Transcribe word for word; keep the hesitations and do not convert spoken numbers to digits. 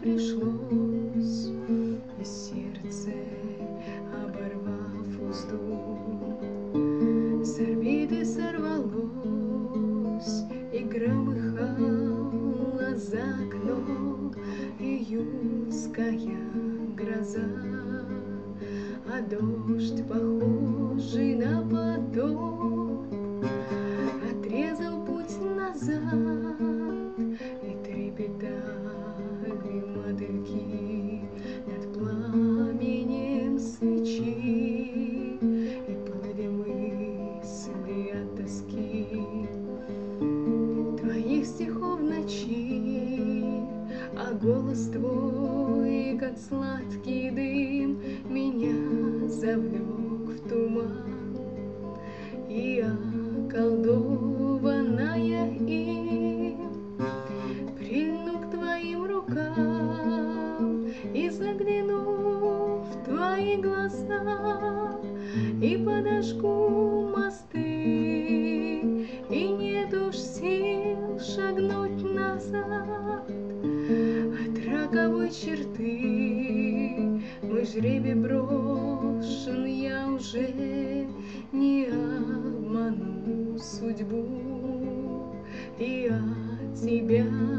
пришлось, и сердце, оборвав узду, с орбиты сорвалось и громыхала за окном июльская гроза, а дождь, похожий на потоп, отрезал путь назад, и трепетали мотыльки над пламенем свечи, и плыли мысли от тоски твоих стихов в ночи, а голос твой, как сладкий дым, меня завлек в туман, и околдованная им прильну к твоим рукам и загляну в твои глаза, и подожгу мосты, и нет уж сил шагнуть назад от роковой черты. Мой жребий брошен, я уже не обману судьбу, и от тебя